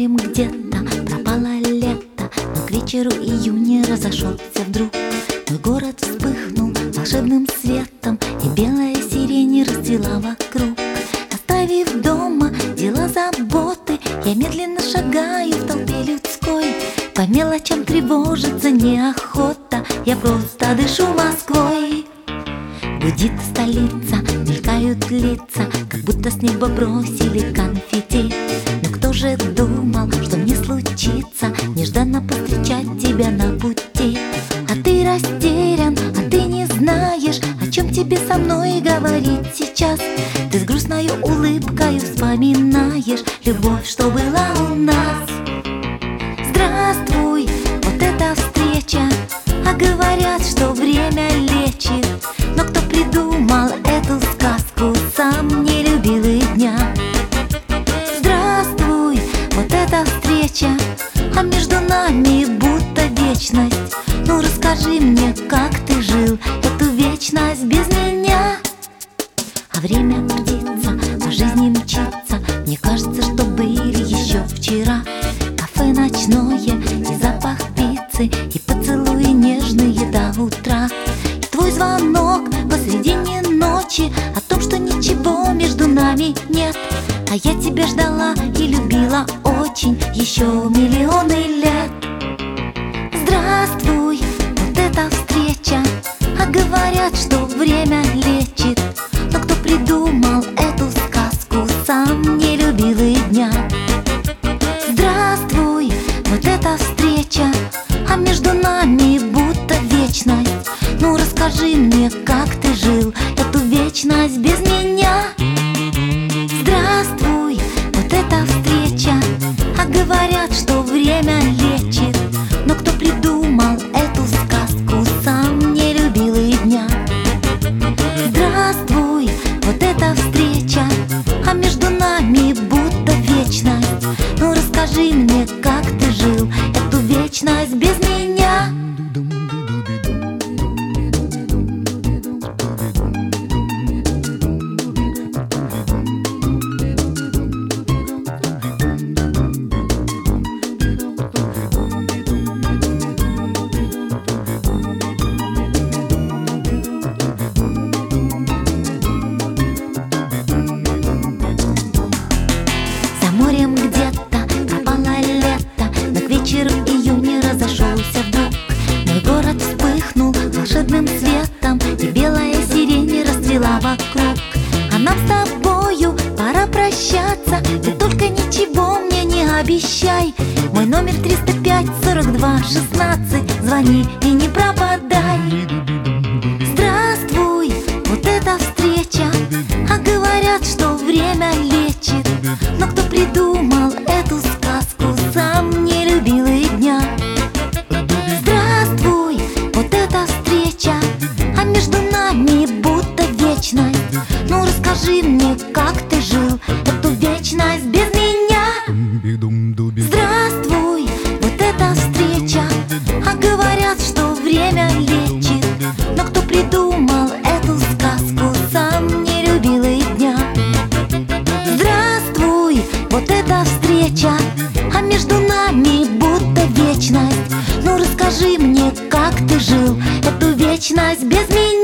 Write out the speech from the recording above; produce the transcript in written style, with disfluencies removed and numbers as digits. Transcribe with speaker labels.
Speaker 1: морем где-то пропало лето, но к вечеру июня разошелся вдруг. Мой город вспыхнул волшебным светом, и белая сирень расцвела вокруг. Оставив дома дела, заботы, я медленно шагаю в толпе людской. По мелочам тревожиться неохота, я просто дышу Москвой. Гудит столица, мелькают лица, как будто с неба бросили конфетти. Но кто же думал, что мне случится нежданно повстречать тебя на пути? А ты растерян, а ты не знаешь, о чем тебе со мной говорить сейчас. Ты с грустной улыбкой вспоминаешь любовь, что была у нас. Здравствуй, вот эта встреча, а говорят, что время лечит. Но кто придумал эту сказку, сам не любил и дня. Здравствуй, вот эта встреча, а между нами будто вечность. Ну расскажи мне, как ты жил эту вечность без меня. А время птица, по жизни мчится, мне кажется, что были еще вчера. Кафе ночное и запах пиццы, и поцелуи нежные до утра. И твой звонок посредине ночи о том, что ничего между нами нет. А я тебя ждала и любила очень еще миллионы лет. Здравствуй, вот эта встреча, а говорят, что время лечит. Но кто придумал эту сказку, сам не любил и дня. Здравствуй, вот эта встреча, а между нами будто вечность. Ну расскажи мне, как ты жил эту вечность без меня. Здравствуй, вот эта встреча, а говорят, что время лечит. Но кто придумал эту сказку, сам не любил и дня. Здравствуй, вот эта встреча, а между нами будто вечность. Ну расскажи мне, как ты жил эту вечность без меня. За морем где-то пропало лето, но к вечеру июня разошелся вдруг. Мой город вспыхнул волшебным светом, и белая сирень расцвела вокруг. А нам с тобою пора прощаться, ты только ничего мне не обещай. Мой номер 305-42-16, звони и не пропадай. Здравствуй, вот эта встреча, а говорят, что время лечит. Но кто придумал эту сказку, сам не любил и дня. Здравствуй, вот эта встреча, а между нами будто вечность. Ну расскажи мне, как ты жил эту вечность без меня. Здравствуй, вот эта встреча, а говорят, что время лечит. Но кто придумал эту сказку, сам не любил и дня. Здравствуй, вот эта встреча, а между нами будто вечность. Ну расскажи мне, как ты жил эту вечность без меня.